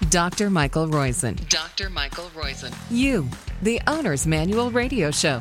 Dr. Michael Roizen. Dr. Michael Roizen. You, the Owner's Manual Radio Show.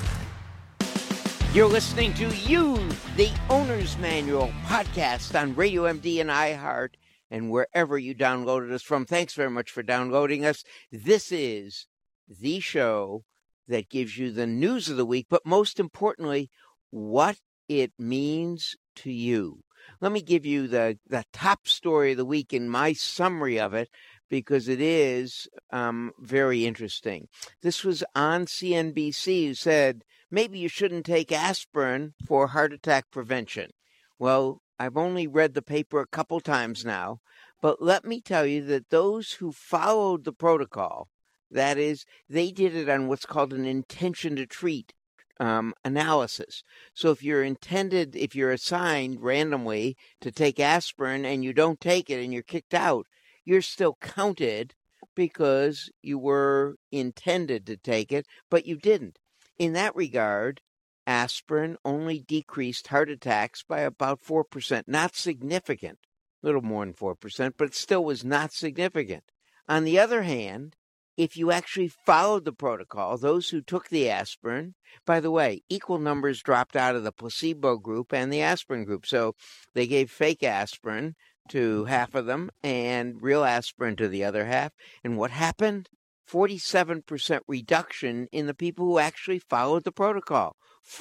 You're listening to You, the Owner's Manual podcast on Radio MD and iHeart and wherever you downloaded us from. Thanks very much for downloading us. This is the show that gives you the news of the week, but most importantly, what it means to you. Let me give you the top story of the week in my summary of it, because it is very interesting. This was on CNBC, who said, maybe you shouldn't take aspirin for heart attack prevention. Well, I've only read the paper a couple times now, but let me tell you that those who followed the protocol, that is, they did it on what's called an intention to treat analysis. So if you're assigned randomly to take aspirin and you don't take it and you're kicked out, you're still counted because you were intended to take it, but you didn't. In that regard, aspirin only decreased heart attacks by about 4%, not significant, a little more than 4%, but it still was not significant. On the other hand, if you actually followed the protocol, those who took the aspirin, by the way, equal numbers dropped out of the placebo group and the aspirin group. So they gave fake aspirin to half of them and real aspirin to the other half. And what happened? 47% reduction in the people who actually followed the protocol.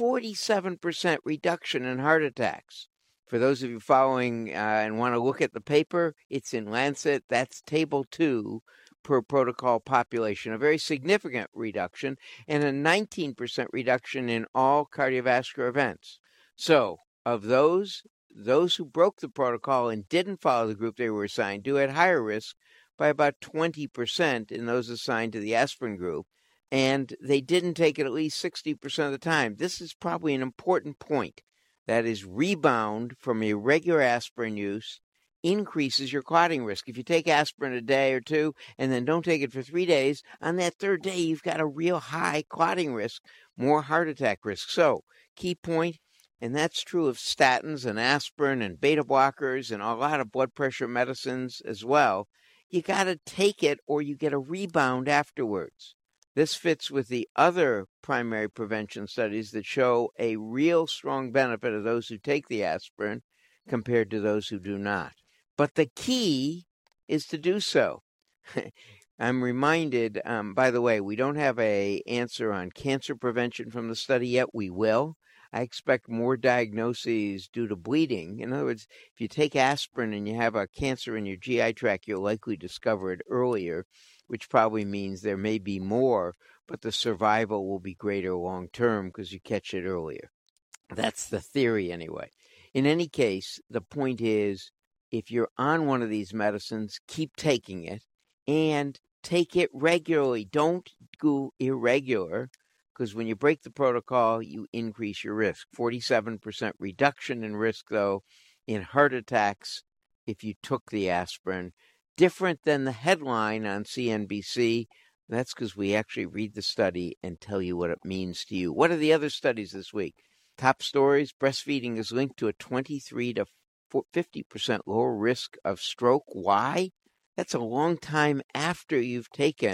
47% reduction in heart attacks. For those of you following and want to look at the paper, it's in Lancet. That's table 2 per protocol population, a very significant reduction, and a 19% reduction in all cardiovascular events. So, of those who broke the protocol and didn't follow the group they were assigned to had higher risk by about 20% in those assigned to the aspirin group, and they didn't take it at least 60% of the time. This is probably an important point. That is, rebound from irregular aspirin use increases your clotting risk. If you take aspirin a day or two and then don't take it for 3 days, on that third day you've got a real high clotting risk, more heart attack risk. So, key point, and that's true of statins and aspirin and beta blockers and a lot of blood pressure medicines as well. You got to take it or you get a rebound afterwards. This fits with the other primary prevention studies that show a real strong benefit of those who take the aspirin compared to those who do not. But the key is to do so. I'm reminded, by the way, we don't have an answer on cancer prevention from the study yet. We will. I expect more diagnoses due to bleeding. In other words, if you take aspirin and you have a cancer in your GI tract, you'll likely discover it earlier, which probably means there may be more, but the survival will be greater long term because you catch it earlier. That's the theory anyway. In any case, the point is, if you're on one of these medicines, keep taking it and take it regularly. Don't go irregular, because when you break the protocol, you increase your risk. 47% reduction in risk, though, in heart attacks if you took the aspirin. Different than the headline on CNBC. That's because we actually read the study and tell you what it means to you. What are the other studies this week? Top stories, breastfeeding is linked to a 23 to 50% lower risk of stroke. Why? That's a long time after you've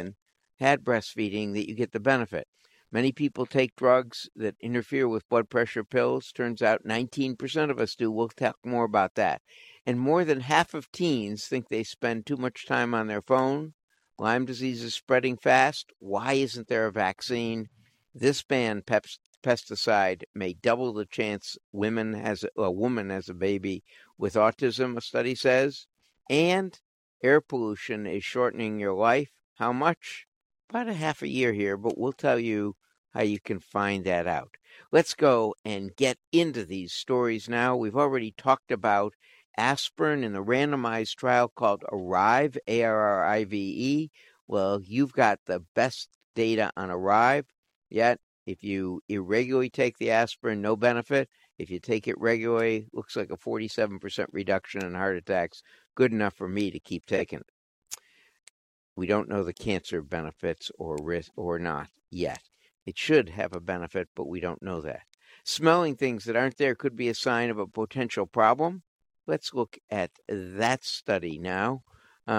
had breastfeeding that you get the benefit. Many people take drugs that interfere with blood pressure pills. Turns out 19% of us do. We'll talk more about that. And more than half of teens think they spend too much time on their phone. Lyme disease is spreading fast. Why isn't there a vaccine? This banned pesticide may double the chance a woman has a baby with autism, a study says. And air pollution is shortening your life. How much? About a half a year here, but we'll tell you how you can find that out. Let's go and get into these stories now. We've already talked about aspirin in the randomized trial called ARRIVE, ARRIVE. Well, you've got the best data on ARRIVE, yet if you irregularly take the aspirin, no benefit. If you take it regularly, looks like a 47% reduction in heart attacks. Good enough for me to keep taking it. We don't know the cancer benefits or risk or not yet. It should have a benefit, but we don't know that. Smelling things that aren't there could be a sign of a potential problem. Let's look at that study now.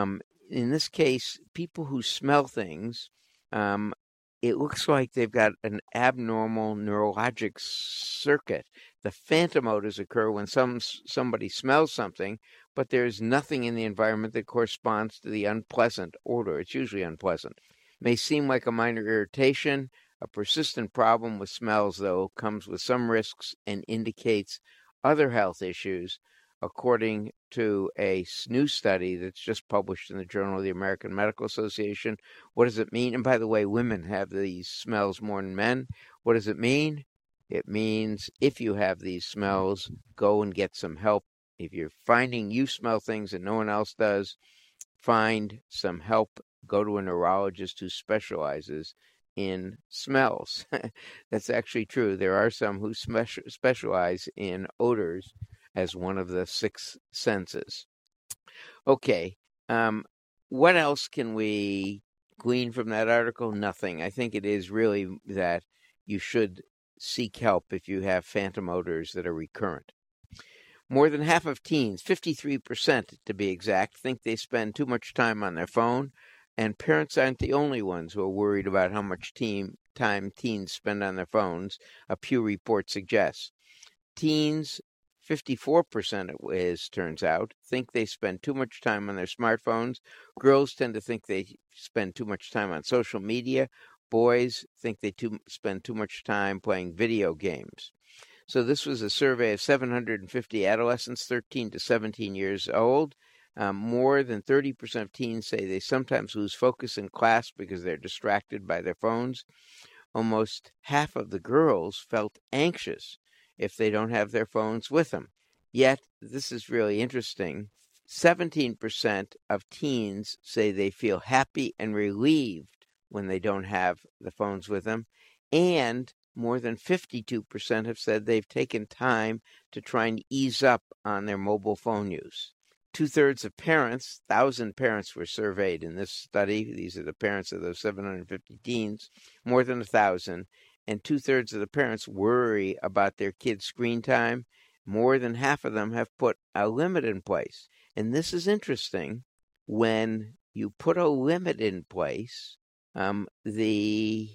in this case, people who smell things, it looks like they've got an abnormal neurologic circuit. The phantom odors occur when somebody smells something, but there's nothing in the environment that corresponds to the unpleasant odor. It's usually unpleasant. It may seem like a minor irritation. A persistent problem with smells, though, comes with some risks and indicates other health issues, according to a new study that's just published in the Journal of the American Medical Association. What does it mean? And by the way, women have these smells more than men. What does it mean? It means if you have these smells, go and get some help. If you're finding you smell things and no one else does, find some help. Go to a neurologist who specializes in smells. That's actually true. There are some who specialize in odors as one of the six senses. Okay, what else can we glean from that article? Nothing. I think it is really that you should seek help if you have phantom odors that are recurrent. More than half of teens, 53% to be exact, think they spend too much time on their phone, and parents aren't the only ones who are worried about how much time teens spend on their phones, a Pew report suggests. Teens, 54% turns out, think they spend too much time on their smartphones. Girls tend to think they spend too much time on social media. Boys think they spend too much time playing video games. So this was a survey of 750 adolescents, 13 to 17 years old. More than 30% of teens say they sometimes lose focus in class because they're distracted by their phones. Almost half of the girls felt anxious if they don't have their phones with them. Yet, this is really interesting, 17% of teens say they feel happy and relieved when they don't have the phones with them, and more than 52% have said they've taken time to try and ease up on their mobile phone use. 2/3 of parents, 1,000 parents were surveyed in this study. These are the parents of those 750 teens, more than 1,000. And 2/3 of the parents worry about their kids' screen time. More than half of them have put a limit in place. And this is interesting. When you put a limit in place, the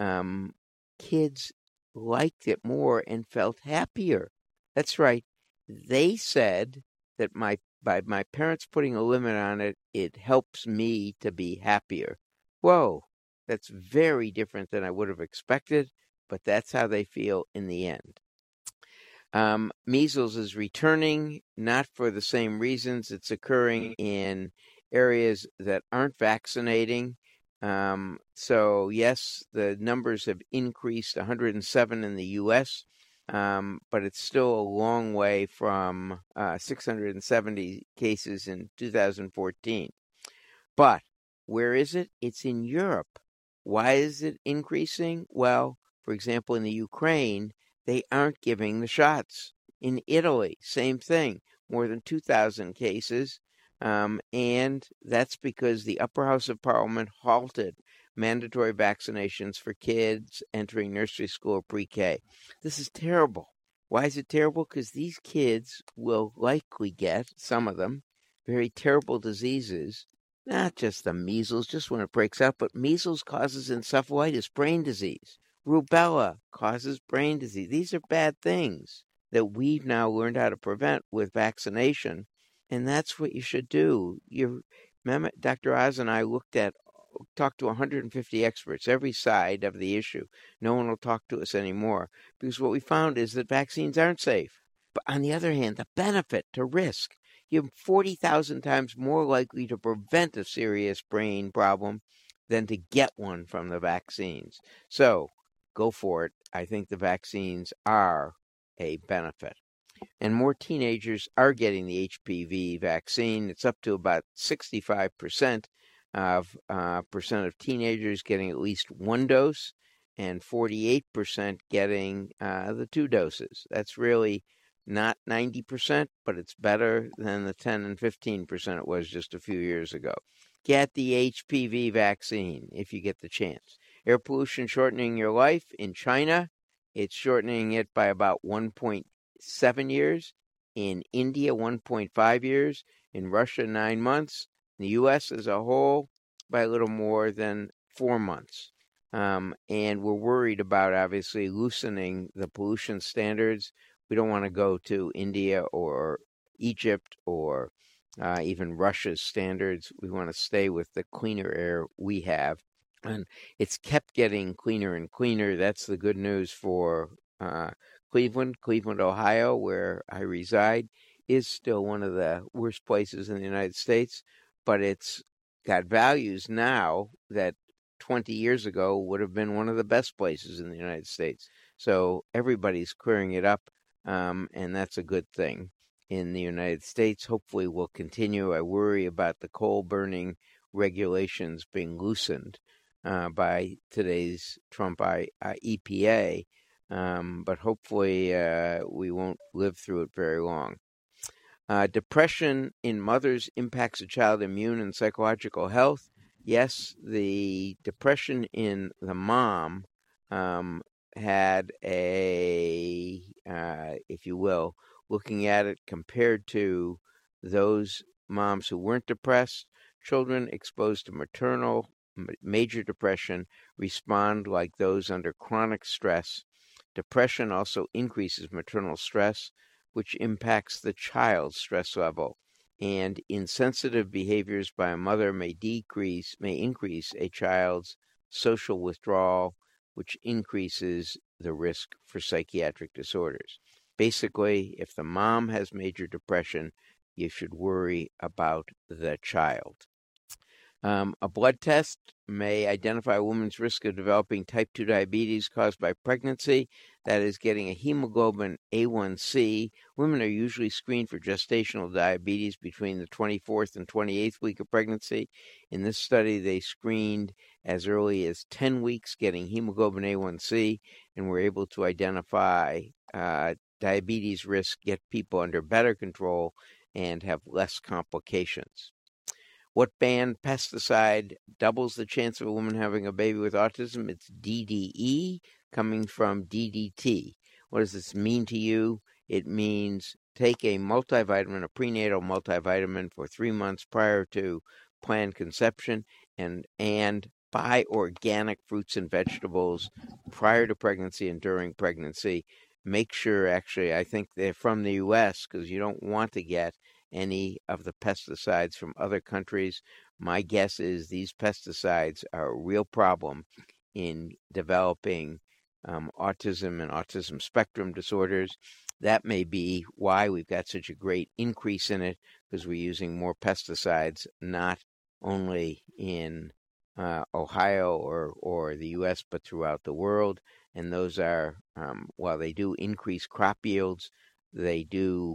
kids liked it more and felt happier. That's right. They said that by my parents putting a limit on it, it helps me to be happier. Whoa, that's very different than I would have expected, but that's how they feel in the end. Measles is returning, not for the same reasons. It's occurring in areas that aren't vaccinating. So, yes, the numbers have increased 107 in the U.S., but it's still a long way from 670 cases in 2014. But where is it? It's in Europe. Why is it increasing? Well, for example, in the Ukraine, they aren't giving the shots. In Italy, same thing, more than 2,000 cases. And that's because the upper house of parliament halted mandatory vaccinations for kids entering nursery school or pre-K. This is terrible. Why is it terrible? Because these kids will likely get, some of them, very terrible diseases, not just the measles, just when it breaks out, but measles causes encephalitis, brain disease. Rubella causes brain disease. These are bad things that we've now learned how to prevent with vaccination. And that's what you should do. Remember, Dr. Oz and I talked to 150 experts, every side of the issue. No one will talk to us anymore because what we found is that vaccines aren't safe. But on the other hand, the benefit to risk, you're 40,000 times more likely to prevent a serious brain problem than to get one from the vaccines. So go for it. I think the vaccines are a benefit. And more teenagers are getting the HPV vaccine. It's up to about 65% of teenagers getting at least one dose, and 48% getting the 2 doses. That's really not 90%, but it's better than the 10 and 15% it was just a few years ago. Get the HPV vaccine if you get the chance. Air pollution shortening your life. In China, it's shortening it by about 1.7 years. In India, 1.5 years. In Russia, 9 months. In the U.S. as a whole, by a little more than 4 months. And we're worried about, obviously, loosening the pollution standards. We don't want to go to India or Egypt or even Russia's standards. We want to stay with the cleaner air we have. And it's kept getting cleaner and cleaner. That's the good news for Cleveland, Ohio, where I reside, is still one of the worst places in the United States, but it's got values now that 20 years ago would have been one of the best places in the United States. So everybody's clearing it up, and that's a good thing in the United States. Hopefully will continue. I worry about the coal burning regulations being loosened by today's Trump EPA, but hopefully we won't live through it very long. Depression in mothers impacts a child's immune and psychological health. Yes, the depression in the mom had a, if you will, looking at it compared to those moms who weren't depressed, children exposed to maternal major depression respond like those under chronic stress. Depression also increases maternal stress, which impacts the child's stress level. And insensitive behaviors by a mother may increase a child's social withdrawal, which increases the risk for psychiatric disorders. Basically, if the mom has major depression, you should worry about the child. A blood test may identify a woman's risk of developing type 2 diabetes caused by pregnancy. That is, getting a hemoglobin A1C. Women are usually screened for gestational diabetes between the 24th and 28th week of pregnancy. In this study, they screened as early as 10 weeks, getting hemoglobin A1C, and were able to identify diabetes risk, get people under better control, and have less complications. What banned pesticide doubles the chance of a woman having a baby with autism? It's DDE, coming from DDT. What does this mean to you? It means take a multivitamin, a prenatal multivitamin, for 3 months prior to planned conception, and buy organic fruits and vegetables prior to pregnancy and during pregnancy. Make sure, actually, I think they're from the U.S. because you don't want to get any of the pesticides from other countries. My guess is these pesticides are a real problem in developing autism and autism spectrum disorders. That may be why we've got such a great increase in it, because we're using more pesticides, not only in Ohio or the U.S., but throughout the world. And those are, while they do increase crop yields, they do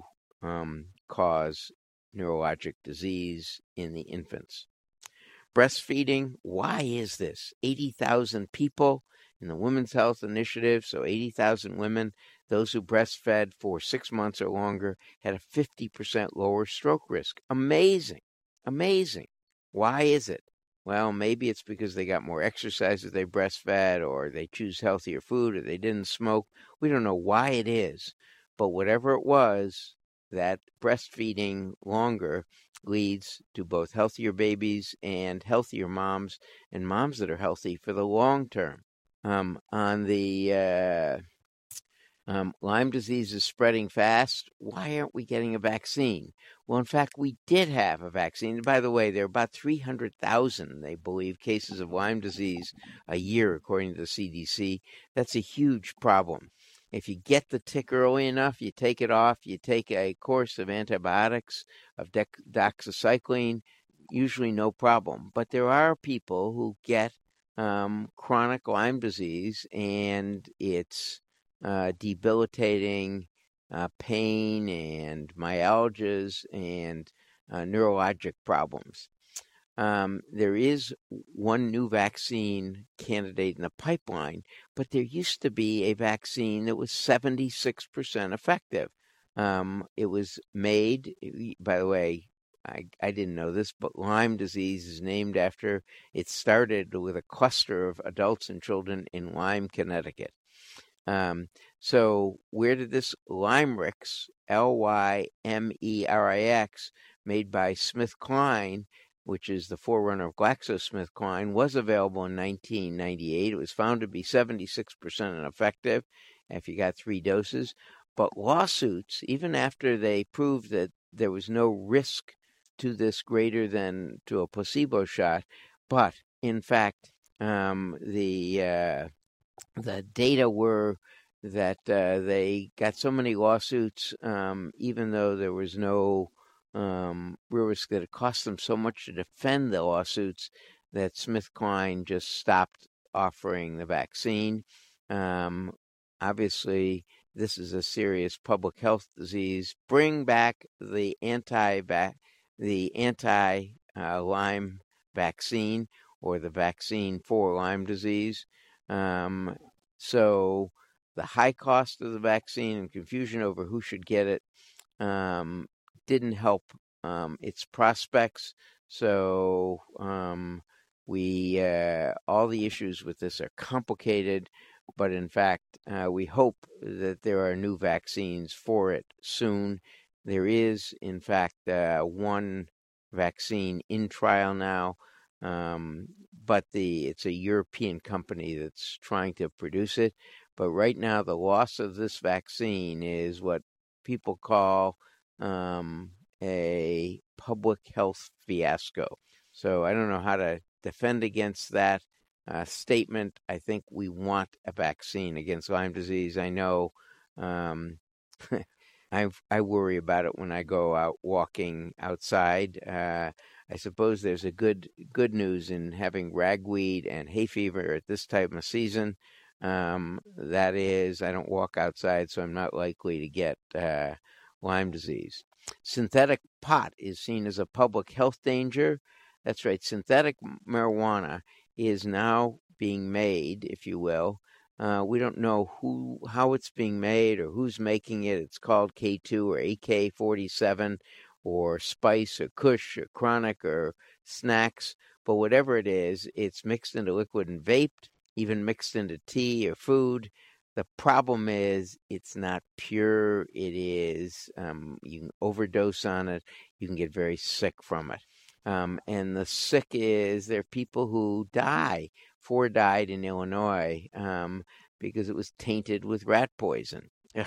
cause neurologic disease in the infants. Breastfeeding, why is this? 80,000 people in the Women's Health Initiative, so 80,000 women, those who breastfed for 6 months or longer, had a 50% lower stroke risk. Amazing. Amazing. Why is it? Well, maybe it's because they got more exercise as they breastfed, or they choose healthier food, or they didn't smoke. We don't know why it is, but whatever it was, that breastfeeding longer leads to both healthier babies and healthier moms, and moms that are healthy for the long term. On the Lyme disease is spreading fast. Why aren't we getting a vaccine? Well, in fact, we did have a vaccine. By the way, there are about 300,000, they believe, cases of Lyme disease a year, according to the CDC. That's a huge problem. If you get the tick early enough, you take it off, you take a course of antibiotics, of doxycycline, usually no problem. But there are people who get chronic Lyme disease, and it's debilitating pain and myalgias and neurologic problems. There is one new vaccine candidate in the pipeline, but there used to be a vaccine that was 76% effective. It was made, by the way, I didn't know this, but Lyme disease is named after, it started with a cluster of adults and children in Lyme, Connecticut. So where did this Lymerix, Lymerix, made by SmithKline, which is the forerunner of GlaxoSmithKline, was available in 1998. It was found to be 76% effective if you got 3 doses. But lawsuits, even after they proved that there was no risk to this greater than to a placebo shot, but in fact, the data were that they got so many lawsuits, even though there was no real risk, that it cost them so much to defend the lawsuits that SmithKline just stopped offering the vaccine. Obviously, this is a serious public health disease. Bring back the anti-Lyme vaccine, or the vaccine for Lyme disease. So the high cost of the vaccine and confusion over who should get it didn't help its prospects. So all the issues with this are complicated, but in fact, we hope that there are new vaccines for it soon. There is, in fact, one vaccine in trial now, but it's a European company that's trying to produce it. But right now, the loss of this vaccine is what people call a public health fiasco. So I don't know how to defend against that statement. I think we want a vaccine against Lyme disease. I know I worry about it when I go out walking outside. I suppose there's a good news in having ragweed and hay fever at this time of season. That is, I don't walk outside, so I'm not likely to get Lyme disease. Synthetic pot is seen as a public health danger. That's right. Synthetic marijuana is now being made, if you will. We don't know how it's being made or who's making it. It's called K2 or AK-47 or Spice or Kush or Chronic or Snacks. But whatever it is, it's mixed into liquid and vaped, even mixed into tea or food. The problem is it's not pure. It is, you can overdose on it. You can get very sick from it. And the sick there are people who die. 4 died in Illinois because it was tainted with rat poison.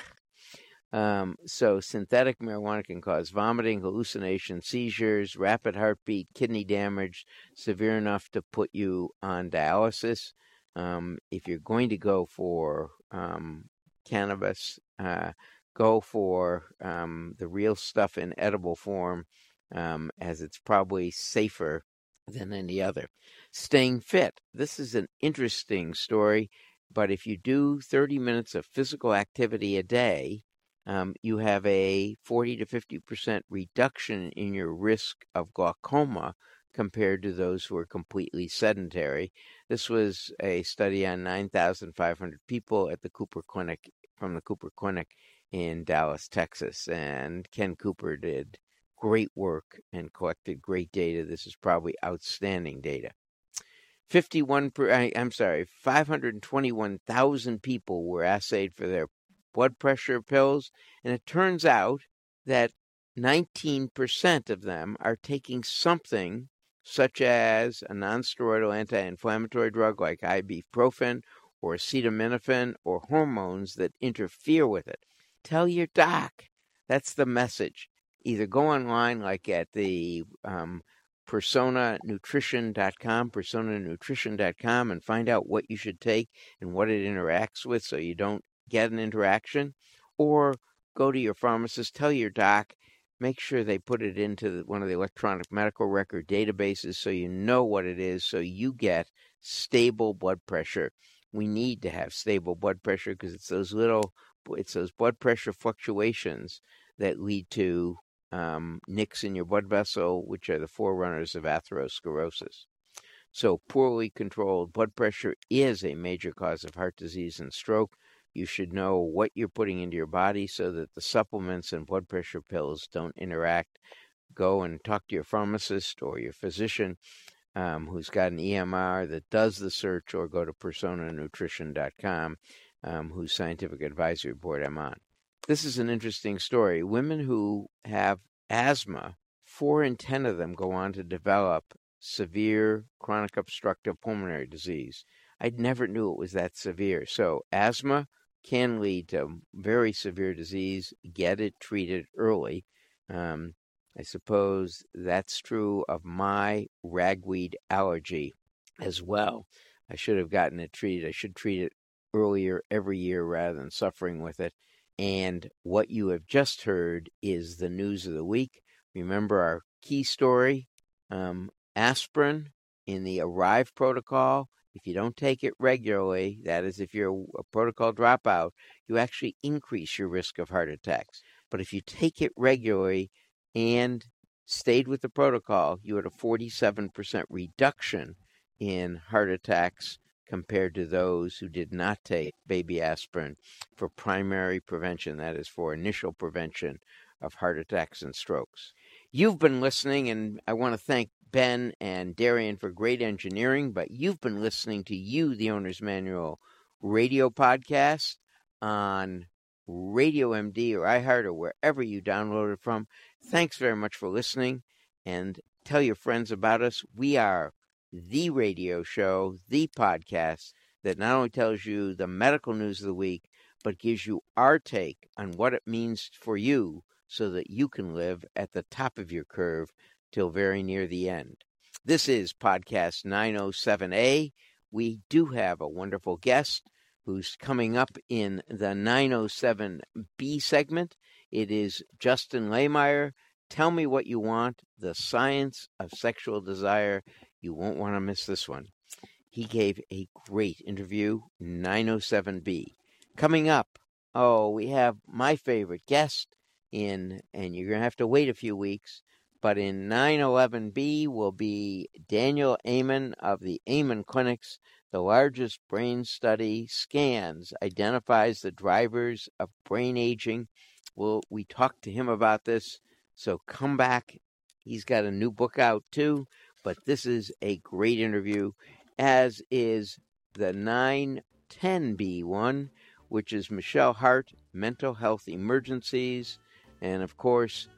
So synthetic marijuana can cause vomiting, hallucination, seizures, rapid heartbeat, kidney damage, severe enough to put you on dialysis. If you're going to go for cannabis, go for the real stuff in edible form, as it's probably safer than any other. Staying fit. This is an interesting story, but if you do 30 minutes of physical activity a day, you have a 40 to 50% reduction in your risk of glaucoma compared to those who are completely sedentary. This was a study on 9,500 people at the Cooper Clinic, from the Cooper Clinic in Dallas, Texas, and Ken Cooper did great work and collected great data. This is probably outstanding data. 521,000 people were assayed for their blood pressure pills, and it turns out that 19% of them are taking something such as a nonsteroidal anti-inflammatory drug like ibuprofen or acetaminophen or hormones that interfere with it. Tell your doc. That's the message. Either go online like at the personanutrition.com, and find out what you should take and what it interacts with so you don't get an interaction, or go to your pharmacist, tell your doc, make sure they put it into one of the electronic medical record databases so you know what it is, so you get stable blood pressure. We need to have stable blood pressure because it's those blood pressure fluctuations that lead to nicks in your blood vessel, which are the forerunners of atherosclerosis. So poorly controlled blood pressure is a major cause of heart disease and stroke. You should know what you're putting into your body so that the supplements and blood pressure pills don't interact. Go and talk to your pharmacist or your physician who's got an EMR that does the search, or go to personanutrition.com, whose scientific advisory board I'm on. This is an interesting story. Women who have asthma 4 in 10 of them go on to develop severe chronic obstructive pulmonary disease. I never knew it was that severe. So asthma can lead to very severe disease. Get it treated early. I suppose that's true of my ragweed allergy as well. I should have gotten it treated. I should treat it earlier every year rather than suffering with it. And what you have just heard is the news of the week. Remember our key story, aspirin in the ARRIVE protocol. If you don't take it regularly, that is if you're a protocol dropout, you actually increase your risk of heart attacks. But if you take it regularly and stayed with the protocol, you had a 47% reduction in heart attacks compared to those who did not take baby aspirin for primary prevention, that is for initial prevention of heart attacks and strokes. You've been listening, and I want to thank Ben and Darian for great engineering, but you've been listening to You, the Owner's Manual radio podcast on Radio MD or iHeart or wherever you download it from. Thanks very much for listening, and tell your friends about us. We are the radio show, the podcast that not only tells you the medical news of the week, but gives you our take on what it means for you so that you can live at the top of your curve till very near the end. This is podcast 907A. We do have a wonderful guest who's coming up in the 907B segment. It is Justin Lehmeyer. Tell me what you want, the science of sexual desire. You won't want to miss this one. He gave a great interview, 907B. Coming up, we have my favorite guest and you're going to have to wait a few weeks, but in 911B will be Daniel Amen of the Amen Clinics. The largest brain study scans, identifies the drivers of brain aging. We talked to him about this, so come back. He's got a new book out too, but this is a great interview, as is the 910B one, which is Michelle Hart, Mental Health Emergencies, and of course,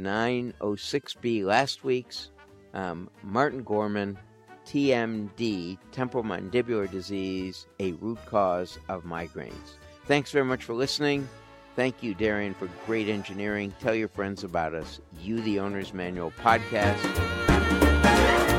906B last week's Martin Gorman, TMD, temporomandibular disease, a root cause of migraines. Thanks very much for listening. Thank you, Darian, for great engineering. Tell your friends about us. You, the Owner's Manual podcast.